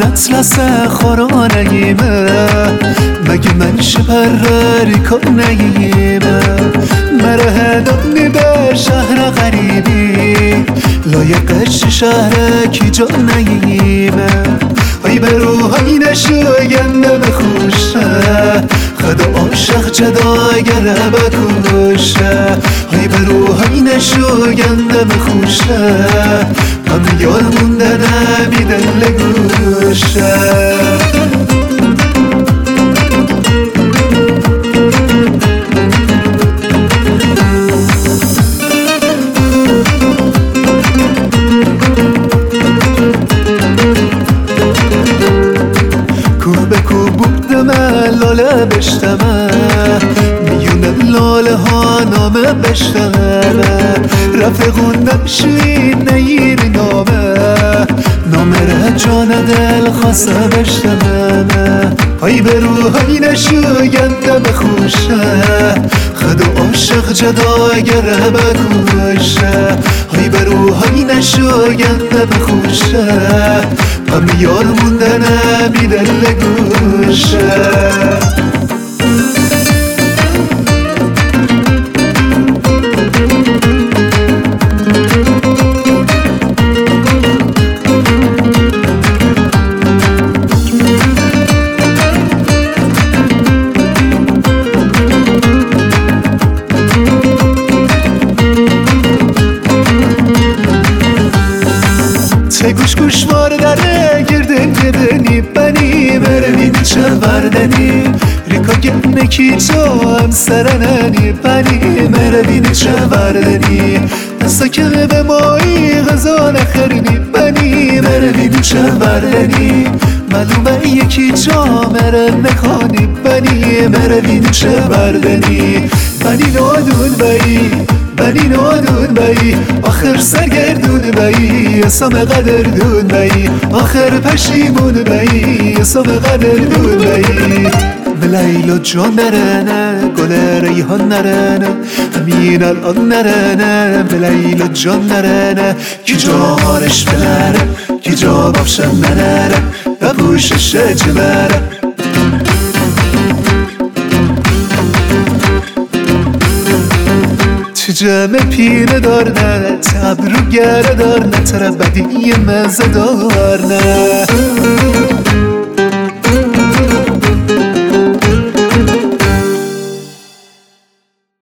اطلس خورانگیمه مگه من شپرری کنگیمه مره هدانی به شهر غریبی لایقش شهر کی جانگیمه ای به روحی نشوینده بخوشه خدا عاشق جداگر بکوشه ای به روحی نشوینده بخوشه من یار مونده نمی دل گوشه لاله بشتمه میونه لاله ها نامه بشتمه رفقون نمشی نیری نامه را جان دل خواسته بشتمه ای به روحی نشوینده بخوشه خدا عاشق جداگر بکوشه ای به روحی نشوینده بخوشه هم یار مونده نمی دل گوشه گوش گوش واردنه گردن گردنی بنی مروین چه وردنی ریکا گرنه کی تو هم سرننی بنی مروین چه وردنی دستا که به مایی غذا نخرنی بنی مروین چه وردنی معلومه یکی جا مره نخانی بنی مروین چه وردنی بنی نادون بایی بنی نادون بایی آخر سرگردون بایی اسام قدردون بایی آخر پشیمون بایی اسام قدردون بایی لیلا جان نرنه گل ریحان نرنه همین الان نرنه لیلا جان نرنه کی جارش بلره کی جا بافشم نره بپوشش جبره جمع پینه دارنه تبرو گره دارنه تره بدی مزه دارنه